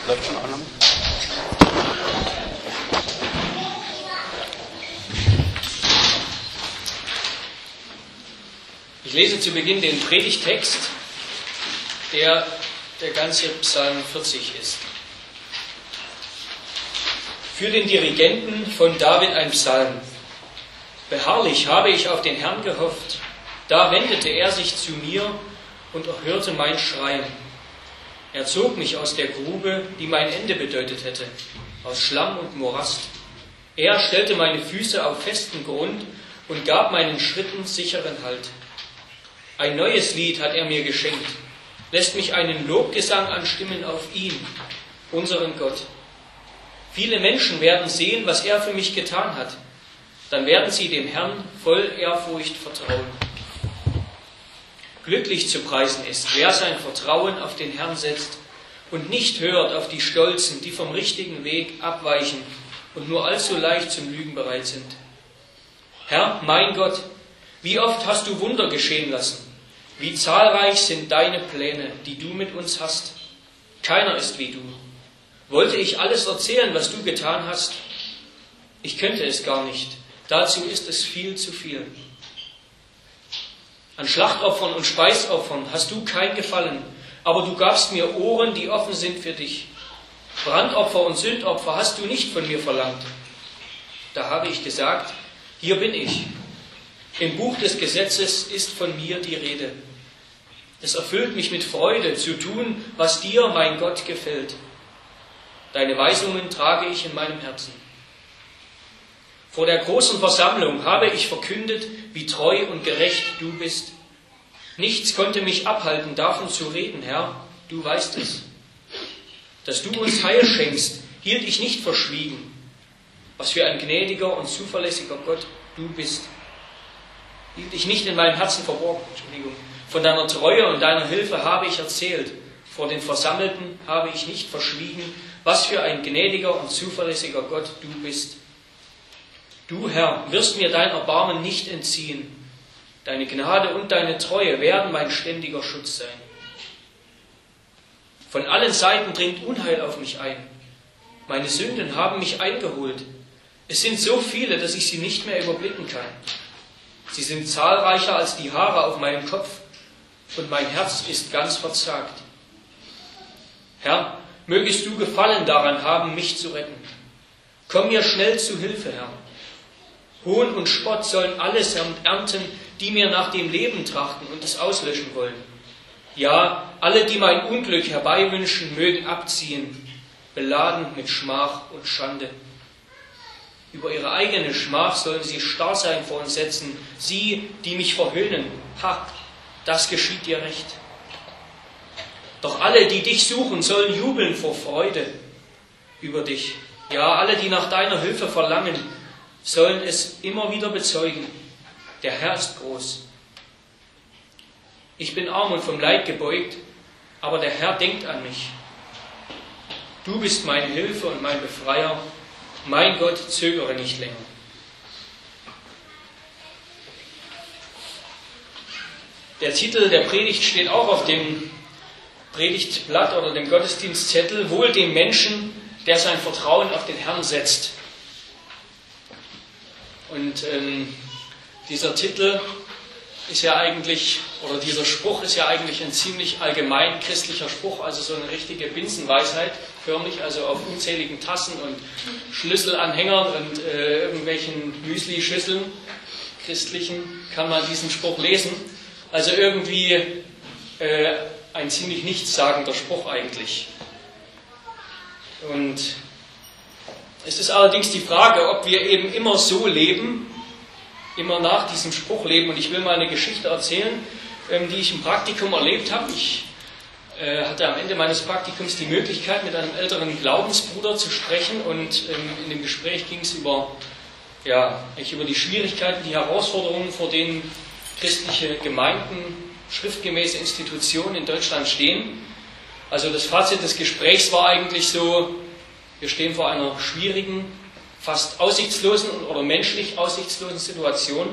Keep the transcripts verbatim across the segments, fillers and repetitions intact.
Läuft schon Aufnahme? Ich lese zu Beginn den Predigttext, der der ganze Psalm vierzig ist. Für den Dirigenten von David ein Psalm. Beharrlich habe ich auf den Herrn gehofft, da wendete er sich zu mir und erhörte mein Schreien. Er zog mich aus der Grube, die mein Ende bedeutet hätte, aus Schlamm und Morast. Er stellte meine Füße auf festen Grund und gab meinen Schritten sicheren Halt. Ein neues Lied hat er mir geschenkt, lässt mich einen Lobgesang anstimmen auf ihn, unseren Gott. Viele Menschen werden sehen, was er für mich getan hat. Dann werden sie dem Herrn voll Ehrfurcht vertrauen. Glücklich zu preisen ist, wer sein Vertrauen auf den Herrn setzt und nicht hört auf die Stolzen, die vom richtigen Weg abweichen und nur allzu leicht zum Lügen bereit sind. Herr, mein Gott, wie oft hast du Wunder geschehen lassen? Wie zahlreich sind deine Pläne, die du mit uns hast? Keiner ist wie du. Wollte ich alles erzählen, was du getan hast? Ich könnte es gar nicht. Dazu ist es viel zu viel. An Schlachtopfern und Speisopfern hast du kein Gefallen, aber du gabst mir Ohren, die offen sind für dich. Brandopfer und Sündopfer hast du nicht von mir verlangt. Da habe ich gesagt, hier bin ich. Im Buch des Gesetzes ist von mir die Rede. Es erfüllt mich mit Freude, zu tun, was dir, mein Gott, gefällt. Deine Weisungen trage ich in meinem Herzen. Vor der großen Versammlung habe ich verkündet, wie treu und gerecht du bist. Nichts konnte mich abhalten, davon zu reden, Herr, du weißt es. Dass du uns Heil schenkst, hielt ich nicht verschwiegen. Was für ein gnädiger und zuverlässiger Gott du bist, hielt ich nicht in meinem Herzen verborgen. Entschuldigung. Von deiner Treue und deiner Hilfe habe ich erzählt. Vor den Versammelten habe ich nicht verschwiegen, was für ein gnädiger und zuverlässiger Gott du bist. Du, Herr, wirst mir dein Erbarmen nicht entziehen. Deine Gnade und deine Treue werden mein ständiger Schutz sein. Von allen Seiten dringt Unheil auf mich ein. Meine Sünden haben mich eingeholt. Es sind so viele, dass ich sie nicht mehr überblicken kann. Sie sind zahlreicher als die Haare auf meinem Kopf und mein Herz ist ganz verzagt. Herr, mögest du Gefallen daran haben, mich zu retten. Komm mir schnell zu Hilfe, Herr. Hohn und Spott sollen allesamt ernten, die mir nach dem Leben trachten und es auslöschen wollen. Ja, alle, die mein Unglück herbeiwünschen, mögen abziehen, beladen mit Schmach und Schande. Über ihre eigene Schmach sollen sie starr sein vor uns setzen, sie, die mich verhöhnen. Ha, das geschieht dir recht. Doch alle, die dich suchen, sollen jubeln vor Freude über dich. Ja, alle, die nach deiner Hilfe verlangen, sollen es immer wieder bezeugen. Der Herr ist groß. Ich bin arm und vom Leid gebeugt, aber der Herr denkt an mich. Du bist meine Hilfe und mein Befreier. Mein Gott, zögere nicht länger. Der Titel der Predigt steht auch auf dem Predigtblatt oder dem Gottesdienstzettel. Wohl dem Menschen, der sein Vertrauen auf den Herrn setzt. Und ähm, dieser Titel ist ja eigentlich, oder dieser Spruch ist ja eigentlich ein ziemlich allgemein christlicher Spruch, also so eine richtige Binsenweisheit, förmlich, also auf unzähligen Tassen und Schlüsselanhängern und äh, irgendwelchen Müsli-Schüsseln, christlichen, kann man diesen Spruch lesen. Also irgendwie äh, ein ziemlich nichtssagender Spruch eigentlich. Und es ist allerdings die Frage, ob wir eben immer so leben, immer nach diesem Spruch leben. Und ich will mal eine Geschichte erzählen, die ich im Praktikum erlebt habe. Ich äh, hatte am Ende meines Praktikums die Möglichkeit, mit einem älteren Glaubensbruder zu sprechen. Und ähm, in dem Gespräch ging es über, ja, eigentlich über die Schwierigkeiten, die Herausforderungen, vor denen christliche Gemeinden, schriftgemäße Institutionen in Deutschland stehen. Also das Fazit des Gesprächs war eigentlich so, wir stehen vor einer schwierigen, fast aussichtslosen oder menschlich aussichtslosen Situation.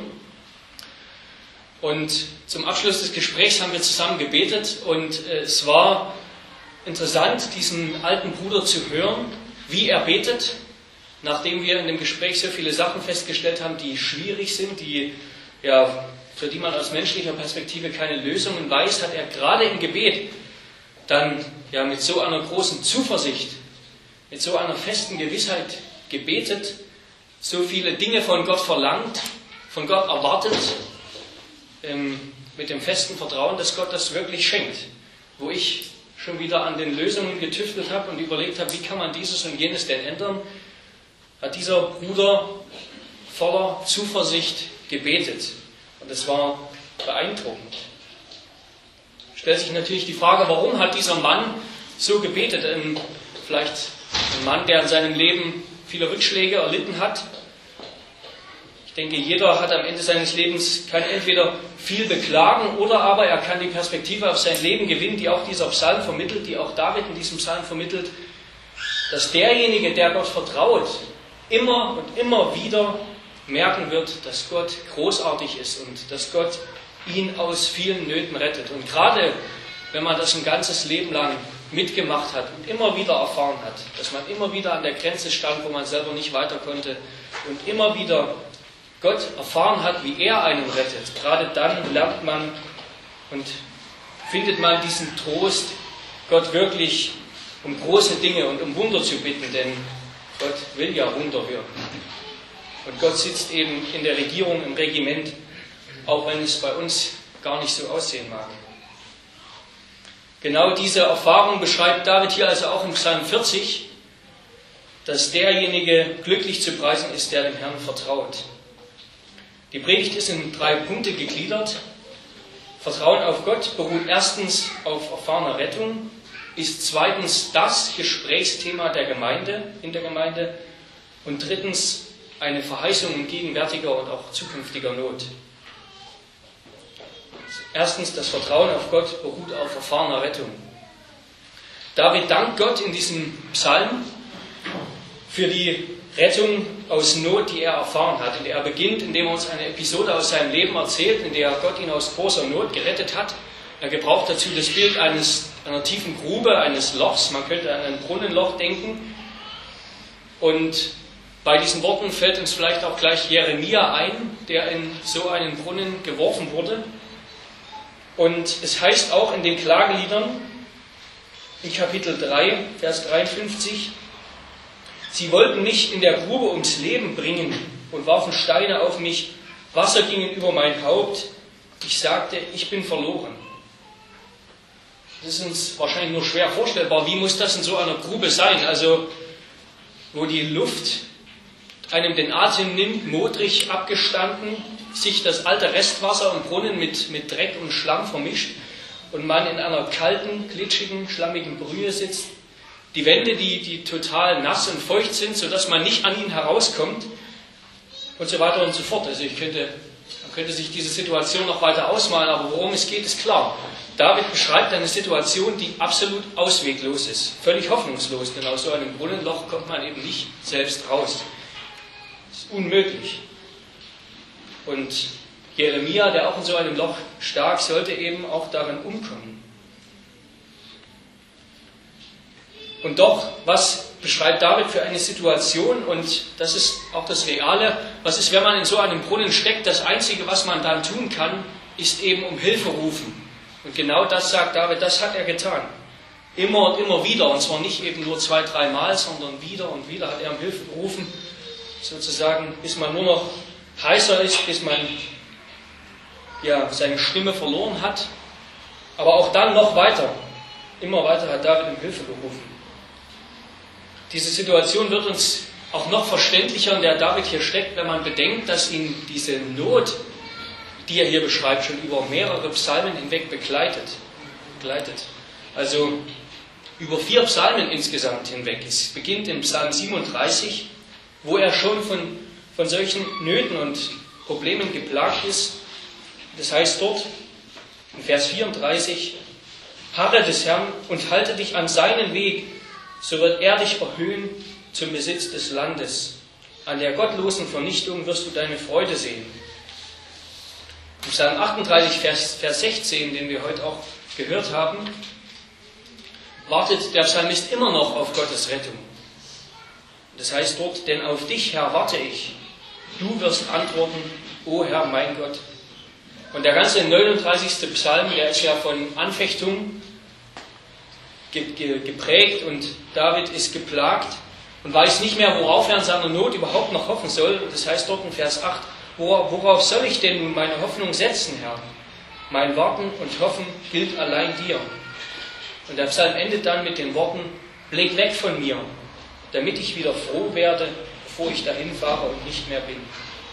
Und zum Abschluss des Gesprächs haben wir zusammen gebetet und äh, es war interessant, diesen alten Bruder zu hören, wie er betet, nachdem wir in dem Gespräch so viele Sachen festgestellt haben, die schwierig sind, die, ja, für die man aus menschlicher Perspektive keine Lösungen weiß, hat er gerade im Gebet dann ja, mit so einer großen Zuversicht, mit so einer festen Gewissheit gebetet, so viele Dinge von Gott verlangt, von Gott erwartet, ähm, mit dem festen Vertrauen, dass Gott das wirklich schenkt. Wo ich schon wieder an den Lösungen getüftelt habe und überlegt habe, wie kann man dieses und jenes denn ändern, hat dieser Bruder voller Zuversicht gebetet. Und es war beeindruckend. Stellt sich natürlich die Frage, warum hat dieser Mann so gebetet? Ein, vielleicht ein Mann, der in seinem Leben viele Rückschläge erlitten hat. Ich denke, jeder hat am Ende seines Lebens, kann entweder viel beklagen oder aber er kann die Perspektive auf sein Leben gewinnen, die auch dieser Psalm vermittelt, die auch David in diesem Psalm vermittelt, dass derjenige, der Gott vertraut, immer und immer wieder merken wird, dass Gott großartig ist und dass Gott ihn aus vielen Nöten rettet. Und gerade wenn man das ein ganzes Leben lang mitgemacht hat und immer wieder erfahren hat, dass man immer wieder an der Grenze stand, wo man selber nicht weiter konnte und immer wieder Gott erfahren hat, wie er einen rettet, gerade dann lernt man und findet man diesen Trost, Gott wirklich um große Dinge und um Wunder zu bitten, denn Gott will ja Wunder wirken. Und Gott sitzt eben in der Regierung, im Regiment, auch wenn es bei uns gar nicht so aussehen mag. Genau diese Erfahrung beschreibt David hier also auch im Psalm vierzig, dass derjenige glücklich zu preisen ist, der dem Herrn vertraut. Die Predigt ist in drei Punkte gegliedert. Vertrauen auf Gott beruht erstens auf erfahrener Rettung, ist zweitens das Gesprächsthema der Gemeinde, in der Gemeinde und drittens eine Verheißung gegenwärtiger und auch zukünftiger Not. Erstens, das Vertrauen auf Gott beruht auf erfahrener Rettung. David dankt Gott in diesem Psalm für die Rettung aus Not, die er erfahren hat. Und er beginnt, indem er uns eine Episode aus seinem Leben erzählt, in der Gott ihn aus großer Not gerettet hat. Er gebraucht dazu das Bild eines, einer tiefen Grube, eines Lochs. Man könnte an ein Brunnenloch denken. Und bei diesen Worten fällt uns vielleicht auch gleich Jeremia ein, der in so einen Brunnen geworfen wurde. Und es heißt auch in den Klageliedern, in Kapitel drei, Vers dreiundfünfzig, sie wollten mich in der Grube ums Leben bringen und warfen Steine auf mich, Wasser gingen über mein Haupt. Ich sagte, ich bin verloren. Das ist uns wahrscheinlich nur schwer vorstellbar. Wie muss das in so einer Grube sein? Also, wo die Luft einem den Atem nimmt, modrig abgestanden, sich das alte Restwasser im Brunnen mit, mit Dreck und Schlamm vermischt und man in einer kalten, glitschigen, schlammigen Brühe sitzt. Die Wände, die, die total nass und feucht sind, sodass man nicht an ihnen herauskommt und so weiter und so fort. Also ich könnte, man könnte sich diese Situation noch weiter ausmalen, aber worum es geht, ist klar. David beschreibt eine Situation, die absolut ausweglos ist, völlig hoffnungslos, denn aus so einem Brunnenloch kommt man eben nicht selbst raus. Das ist unmöglich. Und Jeremia, der auch in so einem Loch stak, sollte eben auch darin umkommen. Und doch, was beschreibt David für eine Situation? Und das ist auch das Reale. Was ist, wenn man in so einem Brunnen steckt? Das Einzige, was man dann tun kann, ist eben um Hilfe rufen. Und genau das sagt David, das hat er getan. Immer und immer wieder. Und zwar nicht eben nur zwei, dreimal, sondern wieder und wieder hat er um Hilfe gerufen. Sozusagen, bis man nur noch heißer ist, bis man ja, seine Stimme verloren hat. Aber auch dann noch weiter. Immer weiter hat David um Hilfe gerufen. Diese Situation wird uns auch noch verständlicher, in der David hier steckt, wenn man bedenkt, dass ihn diese Not, die er hier beschreibt, schon über mehrere Psalmen hinweg begleitet. begleitet. Also über vier Psalmen insgesamt hinweg. Es beginnt in Psalm siebenunddreißig, wo er schon von, von solchen Nöten und Problemen geplagt ist. Das heißt dort in Vers vierunddreißig, harre des Herrn und halte dich an seinen Weg, so wird er dich erhöhen zum Besitz des Landes. An der gottlosen Vernichtung wirst du deine Freude sehen. Im Psalm achtunddreißig, Vers, Vers sechzehn, den wir heute auch gehört haben, wartet der Psalmist immer noch auf Gottes Rettung. Das heißt dort, denn auf dich, Herr, warte ich. Du wirst antworten, o Herr, mein Gott. Und der ganze neununddreißigste Psalm, der ist ja von Anfechtung geprägt und David ist geplagt und weiß nicht mehr, worauf er in seiner Not überhaupt noch hoffen soll. Und das heißt dort in Vers acht, worauf soll ich denn nun meine Hoffnung setzen, Herr? Mein Warten und Hoffen gilt allein dir. Und der Psalm endet dann mit den Worten, blick weg von mir, damit ich wieder froh werde, bevor ich dahin fahre und nicht mehr bin.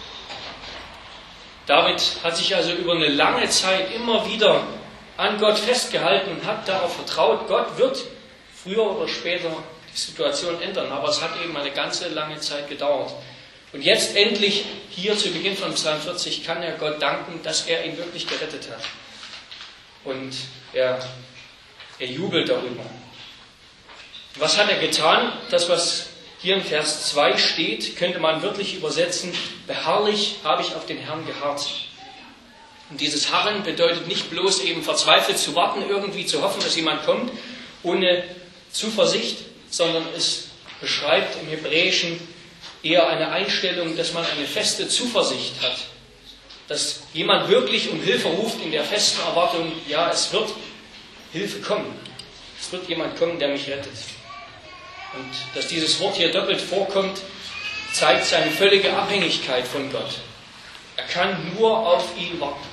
David hat sich also über eine lange Zeit immer wieder an Gott festgehalten und hat darauf vertraut, Gott wird früher oder später die Situation ändern. Aber es hat eben eine ganze lange Zeit gedauert. Und jetzt endlich, hier zu Beginn von Psalm vierzig, kann er Gott danken, dass er ihn wirklich gerettet hat. Und er, er jubelt darüber. Was hat er getan? Das, was hier in Vers zwei steht, könnte man wörtlich übersetzen, beharrlich habe ich auf den Herrn geharrt. Und dieses Harren bedeutet nicht bloß eben verzweifelt zu warten, irgendwie zu hoffen, dass jemand kommt, ohne Zuversicht, sondern es beschreibt im Hebräischen eher eine Einstellung, dass man eine feste Zuversicht hat. Dass jemand wirklich um Hilfe ruft in der festen Erwartung, ja, es wird Hilfe kommen. Es wird jemand kommen, der mich rettet. Und dass dieses Wort hier doppelt vorkommt, zeigt seine völlige Abhängigkeit von Gott. Er kann nur auf ihn warten.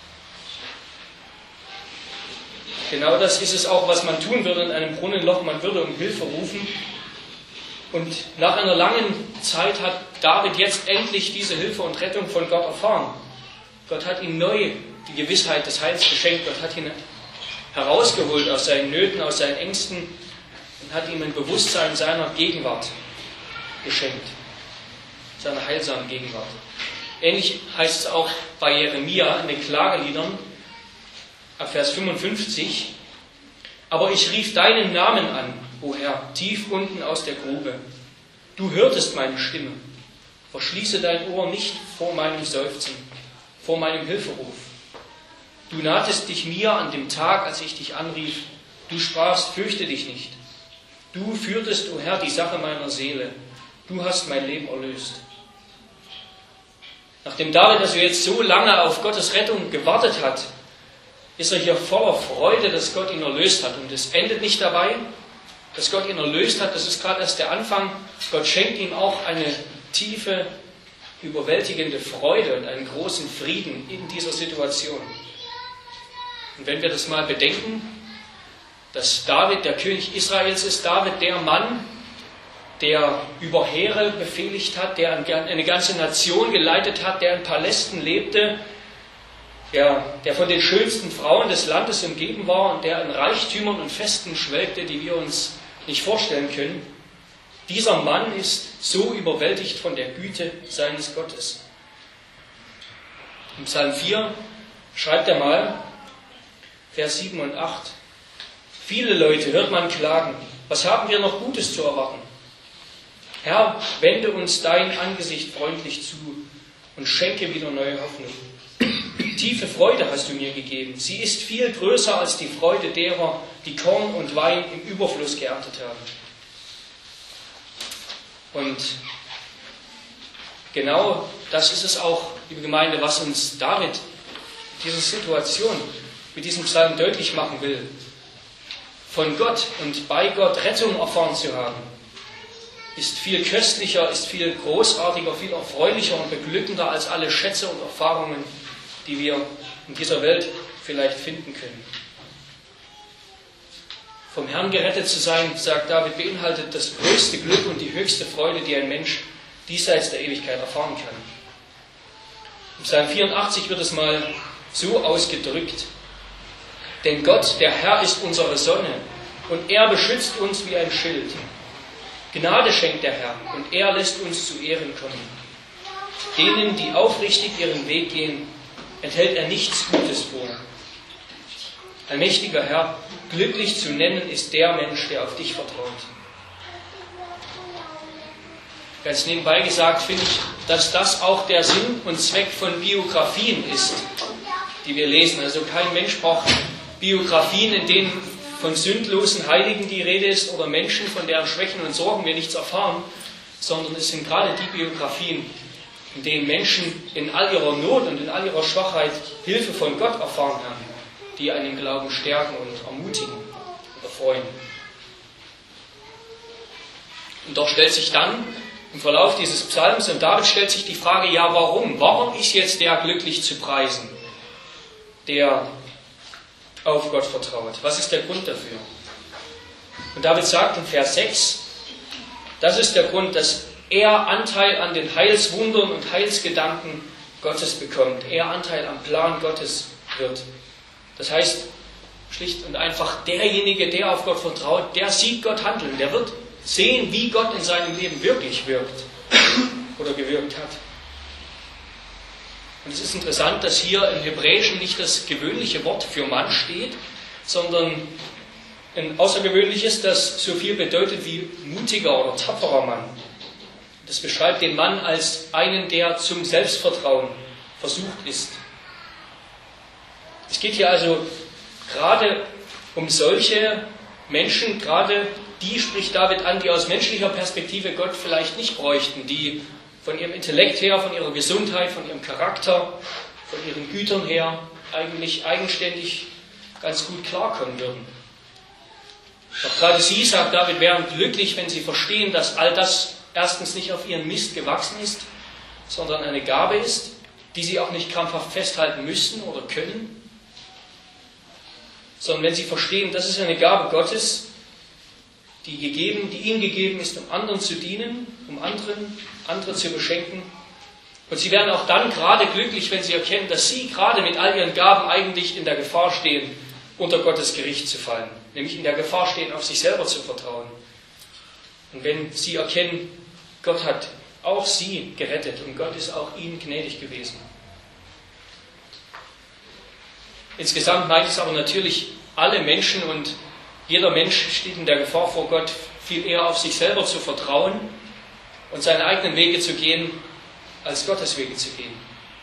Genau das ist es auch, was man tun würde in einem Brunnenloch. Man würde um Hilfe rufen. Und nach einer langen Zeit hat David jetzt endlich diese Hilfe und Rettung von Gott erfahren. Gott hat ihm neu die Gewissheit des Heils geschenkt. Gott hat ihn herausgeholt aus seinen Nöten, aus seinen Ängsten und hat ihm ein Bewusstsein seiner Gegenwart geschenkt. Seiner heilsamen Gegenwart. Ähnlich heißt es auch bei Jeremia in den Klageliedern, ab Vers fünfundfünfzig. Aber ich rief deinen Namen an, o Herr, tief unten aus der Grube. Du hörtest meine Stimme. Verschließe dein Ohr nicht vor meinem Seufzen, vor meinem Hilferuf. Du nahtest dich mir an dem Tag, als ich dich anrief. Du sprachst, fürchte dich nicht. Du führtest, o Herr, die Sache meiner Seele. Du hast mein Leben erlöst. Nachdem David also jetzt so lange auf Gottes Rettung gewartet hat, ist er hier voller Freude, dass Gott ihn erlöst hat. Und es endet nicht dabei, dass Gott ihn erlöst hat. Das ist gerade erst der Anfang. Gott schenkt ihm auch eine tiefe, überwältigende Freude und einen großen Frieden in dieser Situation. Und wenn wir das mal bedenken, dass David der König Israels ist, David der Mann, der über Heere befehligt hat, der eine ganze Nation geleitet hat, der in Palästen lebte, der, der von den schönsten Frauen des Landes umgeben war und der in Reichtümern und Festen schwelgte, die wir uns nicht vorstellen können. Dieser Mann ist so überwältigt von der Güte seines Gottes. Im Psalm vier schreibt er mal, Vers sieben und acht, viele Leute hört man klagen, was haben wir noch Gutes zu erwarten? Herr, wende uns dein Angesicht freundlich zu und schenke wieder neue Hoffnung. Tiefe Freude hast du mir gegeben. Sie ist viel größer als die Freude derer, die Korn und Wein im Überfluss geerntet haben. Und genau das ist es auch, liebe Gemeinde, was uns David diese Situation mit diesem Psalm deutlich machen will. Von Gott und bei Gott Rettung erfahren zu haben, ist viel köstlicher, ist viel großartiger, viel erfreulicher und beglückender als alle Schätze und Erfahrungen, die wir in dieser Welt vielleicht finden können. Vom Herrn gerettet zu sein, sagt David, beinhaltet das größte Glück und die höchste Freude, die ein Mensch diesseits der Ewigkeit erfahren kann. Im Psalm vierundachtzig wird es mal so ausgedrückt: Denn Gott, der Herr, ist unsere Sonne und er beschützt uns wie ein Schild. Gnade schenkt der Herr und er lässt uns zu Ehren kommen. Denen, die aufrichtig ihren Weg gehen, enthält er nichts Gutes vor. Ein mächtiger Herr, glücklich zu nennen ist der Mensch, der auf dich vertraut. Ganz nebenbei gesagt finde ich, dass das auch der Sinn und Zweck von Biografien ist, die wir lesen. Also kein Mensch braucht Biografien, in denen von sündlosen Heiligen die Rede ist oder Menschen, von deren Schwächen und Sorgen wir nichts erfahren, sondern es sind gerade die Biografien, in denen Menschen in all ihrer Not und in all ihrer Schwachheit Hilfe von Gott erfahren haben, die einen Glauben stärken und ermutigen oder freuen. Und doch stellt sich dann im Verlauf dieses Psalms und David stellt sich die Frage, ja warum? Warum ist jetzt der glücklich zu preisen, der auf Gott vertraut? Was ist der Grund dafür? Und David sagt in Vers sechs, das ist der Grund, dass er Anteil an den Heilswundern und Heilsgedanken Gottes bekommt. Er Anteil am Plan Gottes wird. Das heißt, schlicht und einfach, derjenige, der auf Gott vertraut, der sieht Gott handeln. Der wird sehen, wie Gott in seinem Leben wirklich wirkt oder gewirkt hat. Und es ist interessant, dass hier im Hebräischen nicht das gewöhnliche Wort für Mann steht, sondern ein außergewöhnliches, das so viel bedeutet wie mutiger oder tapferer Mann. Das beschreibt den Mann als einen, der zum Selbstvertrauen versucht ist. Es geht hier also gerade um solche Menschen, gerade die spricht David an, die aus menschlicher Perspektive Gott vielleicht nicht bräuchten, die von ihrem Intellekt her, von ihrer Gesundheit, von ihrem Charakter, von ihren Gütern her eigentlich eigenständig ganz gut klarkommen würden. Doch gerade sie, sagt David, wären glücklich, wenn sie verstehen, dass all das erstens nicht auf ihren Mist gewachsen ist, sondern eine Gabe ist, die sie auch nicht krampfhaft festhalten müssten oder können, sondern wenn sie verstehen, das ist eine Gabe Gottes, die, gegeben, die ihnen gegeben ist, um anderen zu dienen, um anderen, andere zu beschenken. Und sie werden auch dann gerade glücklich, wenn sie erkennen, dass sie gerade mit all ihren Gaben eigentlich in der Gefahr stehen, unter Gottes Gericht zu fallen. Nämlich in der Gefahr stehen, auf sich selber zu vertrauen. Und wenn sie erkennen, Gott hat auch sie gerettet und Gott ist auch ihnen gnädig gewesen. Insgesamt meint es aber natürlich alle Menschen und jeder Mensch steht in der Gefahr vor Gott, viel eher auf sich selber zu vertrauen und seine eigenen Wege zu gehen, als Gottes Wege zu gehen.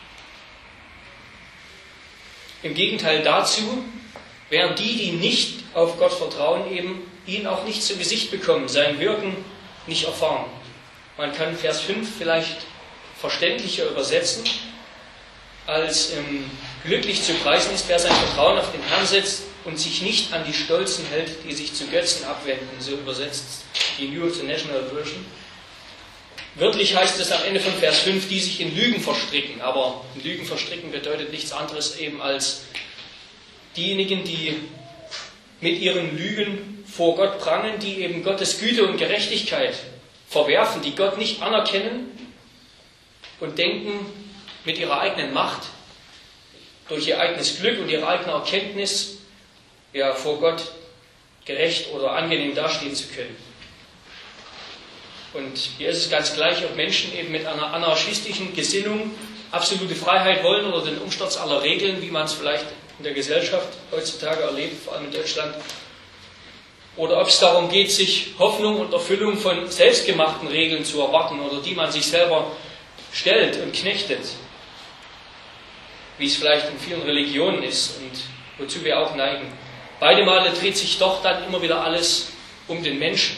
Im Gegenteil dazu wären die, die nicht auf Gott vertrauen, eben ihn auch nicht zu Gesicht bekommen, sein Wirken nicht erfahren. Man kann Vers fünf vielleicht verständlicher übersetzen, als ähm, glücklich zu preisen ist, wer sein Vertrauen auf den Herrn setzt und sich nicht an die Stolzen hält, die sich zu Götzen abwenden, so übersetzt die New International Version. Wörtlich heißt es am Ende von Vers fünf, die sich in Lügen verstricken, aber in Lügen verstricken bedeutet nichts anderes eben als diejenigen, die mit ihren Lügen vor Gott prangen, die eben Gottes Güte und Gerechtigkeit verwerfen, die Gott nicht anerkennen und denken, mit ihrer eigenen Macht, durch ihr eigenes Glück und ihre eigene Erkenntnis, ja, vor Gott gerecht oder angenehm dastehen zu können. Und hier ist es ganz gleich, ob Menschen eben mit einer anarchistischen Gesinnung absolute Freiheit wollen oder den Umsturz aller Regeln, wie man es vielleicht in der Gesellschaft heutzutage erlebt, vor allem in Deutschland, oder ob es darum geht, sich Hoffnung und Erfüllung von selbstgemachten Regeln zu erwarten oder die man sich selber stellt und knechtet, wie es vielleicht in vielen Religionen ist und wozu wir auch neigen. Beide Male dreht sich doch dann immer wieder alles um den Menschen.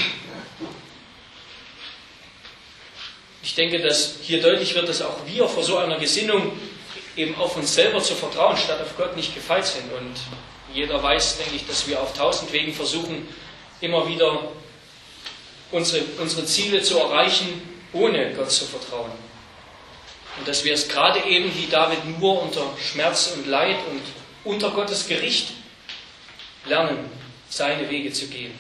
Ich denke, dass hier deutlich wird, dass auch wir vor so einer Gesinnung eben auf uns selber zu vertrauen, statt auf Gott nicht gefeit sind. Und jeder weiß, denke ich, dass wir auf tausend Wegen versuchen, immer wieder unsere, unsere Ziele zu erreichen, ohne Gott zu vertrauen. Und dass wir es gerade eben wie David nur unter Schmerz und Leid und unter Gottes Gericht lernen, seine Wege zu gehen.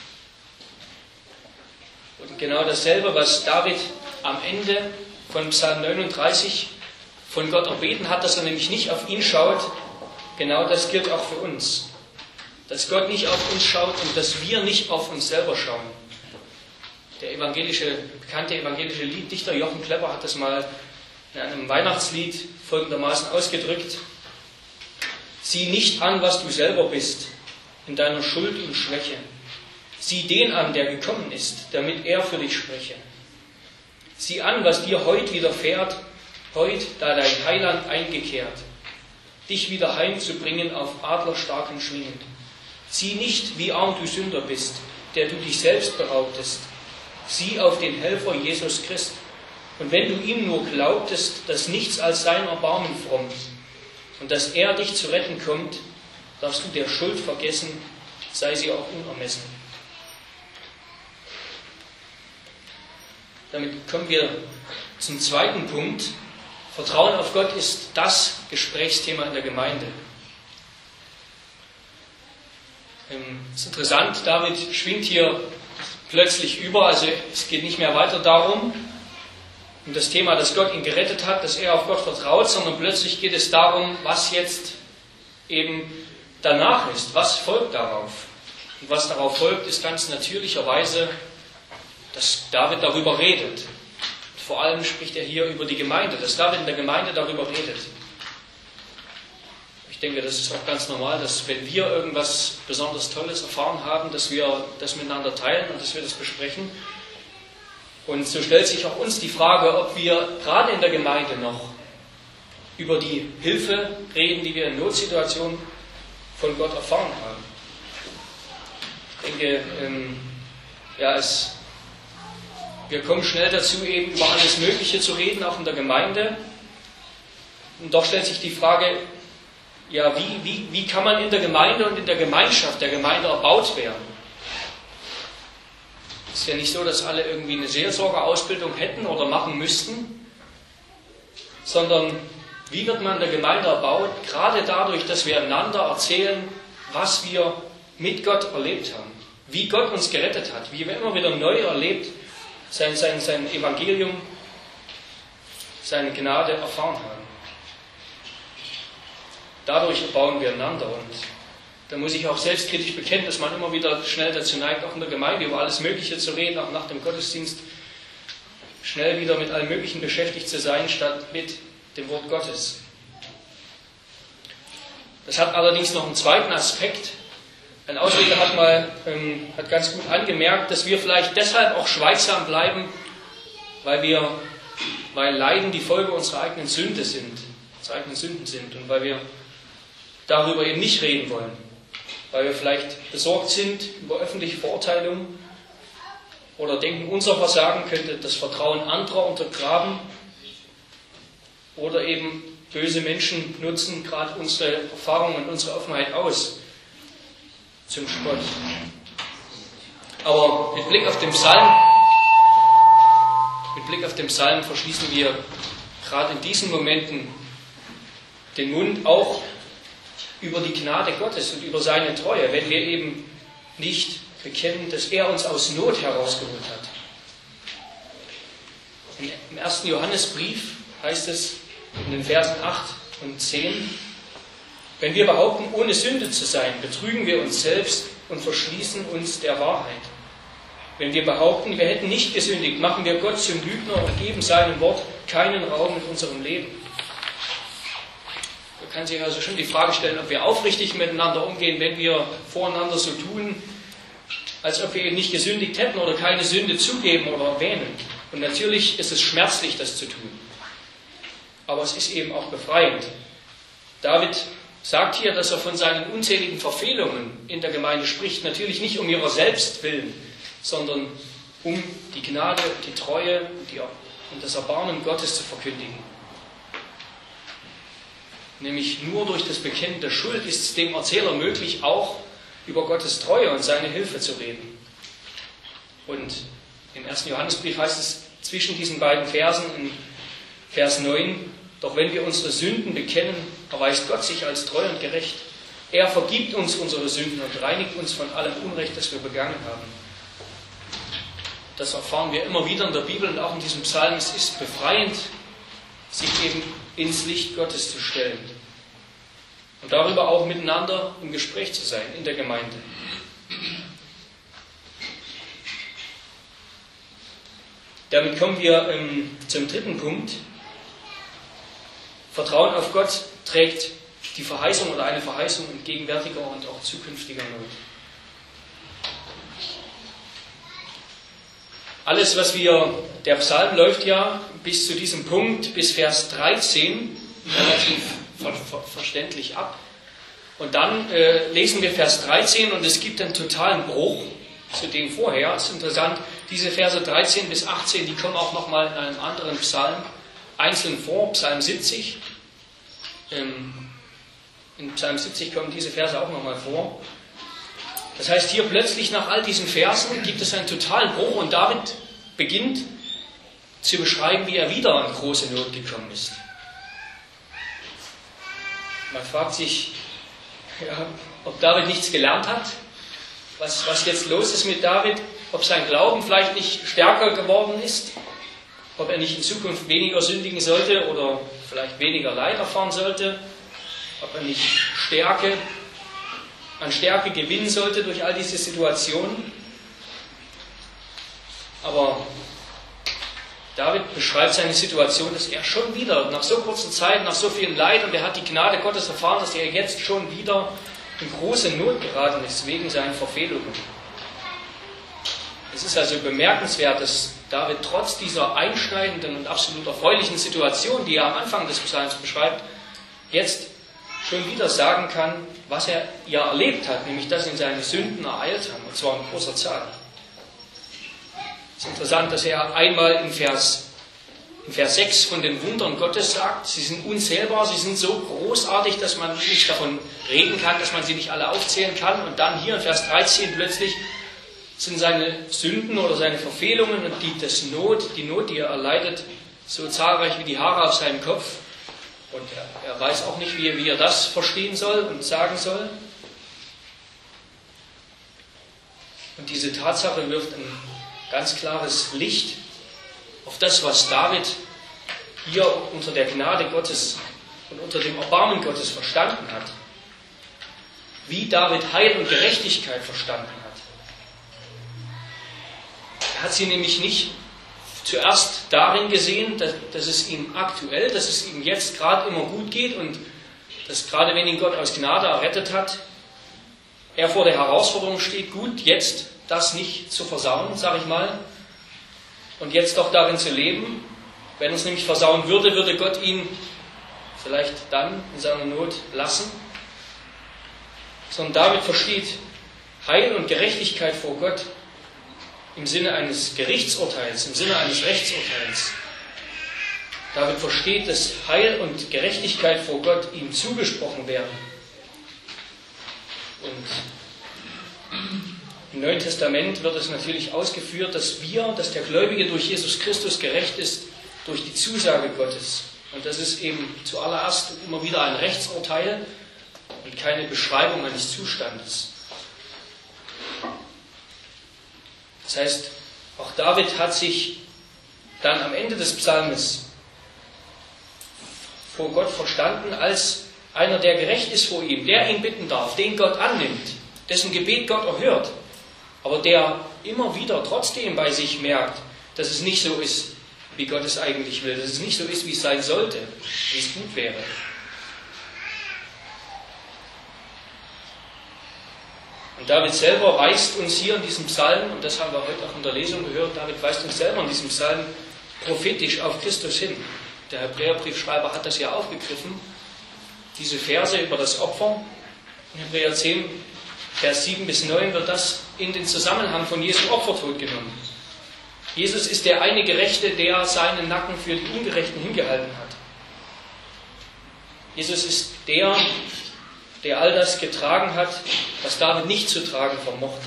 Und genau dasselbe, was David am Ende von Psalm neununddreißig von Gott erbeten hat, dass er nämlich nicht auf ihn schaut, genau das gilt auch für uns. Dass Gott nicht auf uns schaut und dass wir nicht auf uns selber schauen. Der evangelische, bekannte evangelische Lieddichter Jochen Klepper hat das mal in einem Weihnachtslied folgendermaßen ausgedrückt: Sieh nicht an, was du selber bist, in deiner Schuld und Schwäche. Sieh den an, der gekommen ist, damit er für dich spreche. Sieh an, was dir heut widerfährt, heut, da dein Heiland eingekehrt, dich wieder heimzubringen auf adlerstarken Schwingen. Sieh nicht, wie arm du Sünder bist, der du dich selbst beraubtest. Sieh auf den Helfer Jesus Christ. Und wenn du ihm nur glaubtest, dass nichts als sein Erbarmen frommt und dass er dich zu retten kommt, darfst du der Schuld vergessen, sei sie auch unermessen. Damit kommen wir zum zweiten Punkt. Vertrauen auf Gott ist das Gesprächsthema in der Gemeinde. Es ist interessant, David schwingt hier plötzlich über, also es geht nicht mehr weiter darum, um das Thema, dass Gott ihn gerettet hat, dass er auf Gott vertraut, sondern plötzlich geht es darum, was jetzt eben danach ist, was folgt darauf. Und was darauf folgt, ist ganz natürlicherweise, dass David darüber redet. Vor allem spricht er hier über die Gemeinde, dass David in der Gemeinde darüber redet. Ich denke, das ist auch ganz normal, dass wenn wir irgendwas besonders Tolles erfahren haben, dass wir das miteinander teilen und dass wir das besprechen. Und so stellt sich auch uns die Frage, ob wir gerade in der Gemeinde noch über die Hilfe reden, die wir in Notsituationen von Gott erfahren haben. Ich denke, ähm, ja, es, wir kommen schnell dazu, eben über alles Mögliche zu reden, auch in der Gemeinde. Und doch stellt sich die Frage, ja, wie, wie, wie kann man in der Gemeinde und in der Gemeinschaft der Gemeinde erbaut werden? Es ist ja nicht so, dass alle irgendwie eine Seelsorgerausbildung hätten oder machen müssten, sondern wie wird man in der Gemeinde erbaut? Gerade dadurch, dass wir einander erzählen, was wir mit Gott erlebt haben, wie Gott uns gerettet hat, wie wir immer wieder neu erlebt, sein, sein, sein Evangelium, seine Gnade erfahren haben. Dadurch erbauen wir einander und da muss ich auch selbstkritisch bekennen, dass man immer wieder schnell dazu neigt, auch in der Gemeinde über alles Mögliche zu reden, auch nach dem Gottesdienst schnell wieder mit allem Möglichen beschäftigt zu sein, statt mit dem Wort Gottes. Das hat allerdings noch einen zweiten Aspekt. Ein Ausleger hat mal ähm, hat ganz gut angemerkt, dass wir vielleicht deshalb auch schweigsam bleiben, weil wir, weil Leiden die Folge unserer eigenen Sünde sind, unserer eigenen Sünden sind und weil wir darüber eben nicht reden wollen. Weil wir vielleicht besorgt sind über öffentliche Verurteilung oder denken, unser Versagen könnte das Vertrauen anderer untergraben oder eben böse Menschen nutzen gerade unsere Erfahrungen und unsere Offenheit aus zum Spott. Aber mit Blick auf den Psalm, mit Blick auf den Psalm verschließen wir gerade in diesen Momenten den Mund auch über die Gnade Gottes und über seine Treue, wenn wir eben nicht bekennen, dass er uns aus Not herausgeholt hat. Im ersten Johannesbrief heißt es in den Versen acht und zehn, wenn wir behaupten, ohne Sünde zu sein, betrügen wir uns selbst und verschließen uns der Wahrheit. Wenn wir behaupten, wir hätten nicht gesündigt, machen wir Gott zum Lügner und geben seinem Wort keinen Raum in unserem Leben. Man kann sich also schon die Frage stellen, ob wir aufrichtig miteinander umgehen, wenn wir voreinander so tun, als ob wir eben nicht gesündigt hätten oder keine Sünde zugeben oder erwähnen. Und natürlich ist es schmerzlich, das zu tun. Aber es ist eben auch befreiend. David sagt hier, dass er von seinen unzähligen Verfehlungen in der Gemeinde spricht, natürlich nicht um ihrer selbst willen, sondern um die Gnade, die Treue und, die, und das Erbarmen Gottes zu verkündigen. Nämlich nur durch das Bekennen der Schuld ist es dem Erzähler möglich, auch über Gottes Treue und seine Hilfe zu reden. Und im ersten Johannesbrief heißt es zwischen diesen beiden Versen, in Vers neun, doch wenn wir unsere Sünden bekennen, erweist Gott sich als treu und gerecht. Er vergibt uns unsere Sünden und reinigt uns von allem Unrecht, das wir begangen haben. Das erfahren wir immer wieder in der Bibel und auch in diesem Psalm. Es ist befreiend, sich eben ins Licht Gottes zu stellen. Und darüber auch miteinander im Gespräch zu sein in der Gemeinde. Damit kommen wir ähm, zum dritten Punkt. Vertrauen auf Gott trägt die Verheißung oder eine Verheißung in gegenwärtiger und auch zukünftiger Not. Alles, was wir, der Psalm läuft ja bis zu diesem Punkt, bis Vers dreizehn, relativ ver, ver, verständlich ab. Und dann äh, lesen wir Vers dreizehn und es gibt einen totalen Bruch zu dem vorher. Es ist interessant, diese Verse dreizehn bis achtzehn, die kommen auch nochmal in einem anderen Psalm einzeln vor, Psalm siebzig. Ähm, in Psalm siebzig kommen diese Verse auch nochmal vor. Das heißt, hier plötzlich nach all diesen Versen gibt es einen totalen Bruch und David beginnt zu beschreiben, wie er wieder in große Not gekommen ist. Man fragt sich, ja, ob David nichts gelernt hat, was, was jetzt los ist mit David, ob sein Glauben vielleicht nicht stärker geworden ist, ob er nicht in Zukunft weniger sündigen sollte oder vielleicht weniger Leid erfahren sollte, ob er nicht Stärke an Stärke gewinnen sollte durch all diese Situationen. Aber David beschreibt seine Situation, dass er schon wieder, nach so kurzer Zeit, nach so viel Leid, und er hat die Gnade Gottes erfahren, dass er jetzt schon wieder in große Not geraten ist, wegen seinen Verfehlungen. Es ist also bemerkenswert, dass David trotz dieser einschneidenden und absolut erfreulichen Situation, die er am Anfang des Psalms beschreibt, jetzt schon wieder sagen kann, was er ja erlebt hat, nämlich dass ihn seine Sünden ereilt haben, und zwar in großer Zahl. Es ist interessant, dass er einmal in Vers, in Vers sechs von den Wundern Gottes sagt, sie sind unzählbar, sie sind so großartig, dass man nicht davon reden kann, dass man sie nicht alle aufzählen kann. Und dann hier in Vers dreizehn plötzlich sind seine Sünden oder seine Verfehlungen und die, das Not, die Not, die er erleidet, so zahlreich wie die Haare auf seinem Kopf. Und er, er weiß auch nicht, wie er, wie er das verstehen soll und sagen soll. Und diese Tatsache wirft ein ganz klares Licht auf das, was David hier unter der Gnade Gottes und unter dem Erbarmen Gottes verstanden hat. Wie David Heil und Gerechtigkeit verstanden hat. Er hat sie nämlich nicht zuerst darin gesehen, dass, dass es ihm aktuell, dass es ihm jetzt gerade immer gut geht und dass gerade wenn ihn Gott aus Gnade errettet hat, er vor der Herausforderung steht, gut, jetzt das nicht zu versauen, sage ich mal, und jetzt doch darin zu leben. Wenn er es nämlich versauen würde, würde Gott ihn vielleicht dann in seiner Not lassen. Sondern David versteht Heil und Gerechtigkeit vor Gott im Sinne eines Gerichtsurteils, im Sinne eines Rechtsurteils. David versteht, dass Heil und Gerechtigkeit vor Gott ihm zugesprochen werden. Und im Neuen Testament wird es natürlich ausgeführt, dass wir, dass der Gläubige durch Jesus Christus gerecht ist, durch die Zusage Gottes. Und das ist eben zuallererst immer wieder ein Rechtsurteil und keine Beschreibung eines Zustandes. Das heißt, auch David hat sich dann am Ende des Psalmes vor Gott verstanden als einer, der gerecht ist vor ihm, der ihn bitten darf, den Gott annimmt, dessen Gebet Gott erhört, aber der immer wieder trotzdem bei sich merkt, dass es nicht so ist, wie Gott es eigentlich will, dass es nicht so ist, wie es sein sollte, wie es gut wäre. Und David selber weist uns hier in diesem Psalm, und das haben wir heute auch in der Lesung gehört, David weist uns selber in diesem Psalm prophetisch auf Christus hin. Der Hebräerbriefschreiber hat das ja aufgegriffen, diese Verse über das Opfer. In Hebräer zehn, Vers sieben bis neun wird das in den Zusammenhang von Jesu Opfertod genommen. Jesus ist der eine Gerechte, der seinen Nacken für die Ungerechten hingehalten hat. Jesus ist der, der all das getragen hat, was David nicht zu tragen vermochte.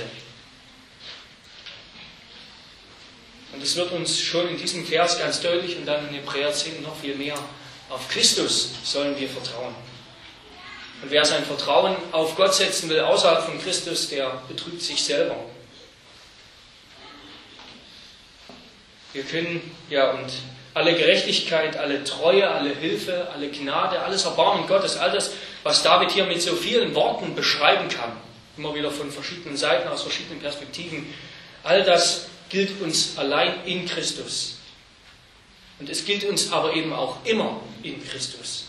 Und es wird uns schon in diesem Vers ganz deutlich und dann in Hebräer zehn noch viel mehr. Auf Christus sollen wir vertrauen. Und wer sein Vertrauen auf Gott setzen will, außerhalb von Christus, der betrügt sich selber. Wir können, ja, und alle Gerechtigkeit, alle Treue, alle Hilfe, alle Gnade, alles Erbarmen Gottes, all das, was David hier mit so vielen Worten beschreiben kann, immer wieder von verschiedenen Seiten, aus verschiedenen Perspektiven, all das gilt uns allein in Christus. Und es gilt uns aber eben auch immer in Christus.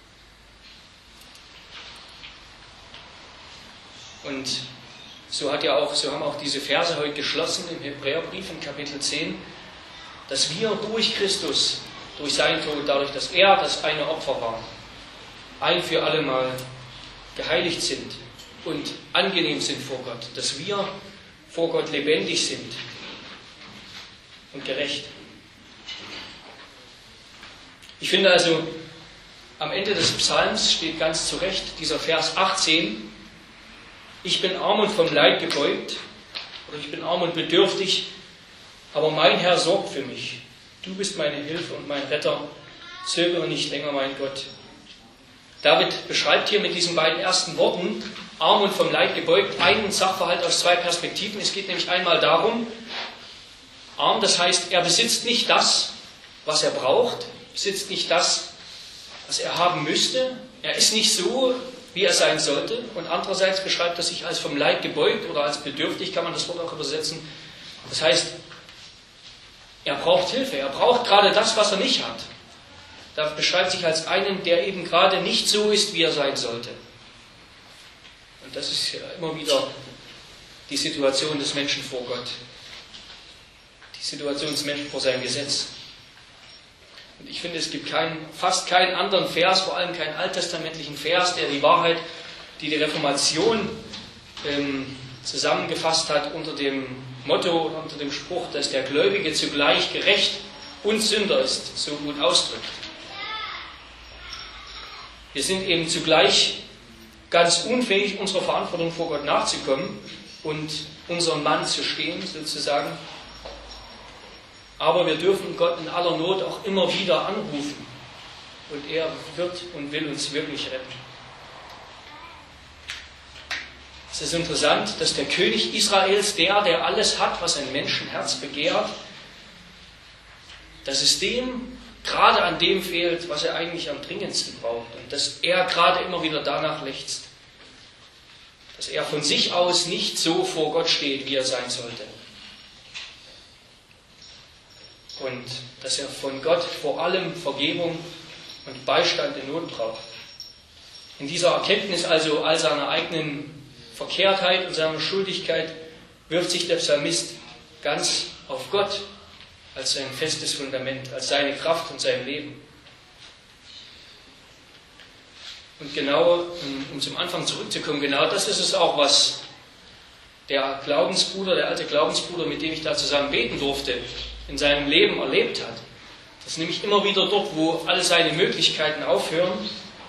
Und so hat ja auch, so haben auch diese Verse heute geschlossen im Hebräerbrief in Kapitel zehn, dass wir durch Christus, durch seinen Tod, dadurch, dass er das eine Opfer war, ein für alle Mal geheiligt sind und angenehm sind vor Gott, dass wir vor Gott lebendig sind und gerecht. Ich finde also, am Ende des Psalms steht ganz zu Recht dieser Vers achtzehn, ich bin arm und vom Leid gebeugt, oder ich bin arm und bedürftig, aber mein Herr sorgt für mich. Du bist meine Hilfe und mein Retter, zögere nicht länger, mein Gott. David beschreibt hier mit diesen beiden ersten Worten, arm und vom Leid gebeugt, einen Sachverhalt aus zwei Perspektiven. Es geht nämlich einmal darum, arm, das heißt, er besitzt nicht das, was er braucht, besitzt nicht das, was er haben müsste. Er ist nicht so, wie er sein sollte. Und andererseits beschreibt er sich als vom Leid gebeugt oder als bedürftig, kann man das Wort auch übersetzen. Das heißt, er braucht Hilfe. Er braucht gerade das, was er nicht hat. Er beschreibt sich als einen, der eben gerade nicht so ist, wie er sein sollte. Und das ist ja immer wieder die Situation des Menschen vor Gott. Die Situation des Menschen vor seinem Gesetz. Und ich finde, es gibt keinen, fast keinen anderen Vers, vor allem keinen alttestamentlichen Vers, der die Wahrheit, die die Reformation ähm, zusammengefasst hat unter dem Motto, unter dem Spruch, dass der Gläubige zugleich gerecht und Sünder ist, so gut ausdrückt. Wir sind eben zugleich ganz unfähig, unserer Verantwortung vor Gott nachzukommen und unseren Mann zu stehen, sozusagen. Aber wir dürfen Gott in aller Not auch immer wieder anrufen. Und er wird und will uns wirklich retten. Es ist interessant, dass der König Israels, der, der alles hat, was ein Menschenherz begehrt, dass es dem gerade an dem fehlt, was er eigentlich am dringendsten braucht. Und dass er gerade immer wieder danach lechzt. Dass er von sich aus nicht so vor Gott steht, wie er sein sollte. Und dass er von Gott vor allem Vergebung und Beistand in Not braucht. In dieser Erkenntnis also all seiner eigenen Verkehrtheit und seiner Schuldigkeit wirft sich der Psalmist ganz auf Gott als sein festes Fundament, als seine Kraft und sein Leben. Und genau, um zum Anfang zurückzukommen, genau das ist es auch, was der Glaubensbruder, der alte Glaubensbruder, mit dem ich da zusammen beten durfte, in seinem Leben erlebt hat. Das ist nämlich immer wieder dort, wo alle seine Möglichkeiten aufhören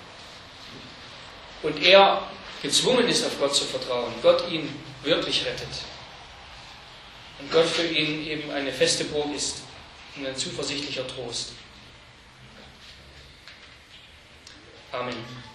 und er gezwungen ist, auf Gott zu vertrauen, Gott ihn wirklich rettet. Und Gott für ihn eben eine feste Burg ist und ein zuversichtlicher Trost. Amen.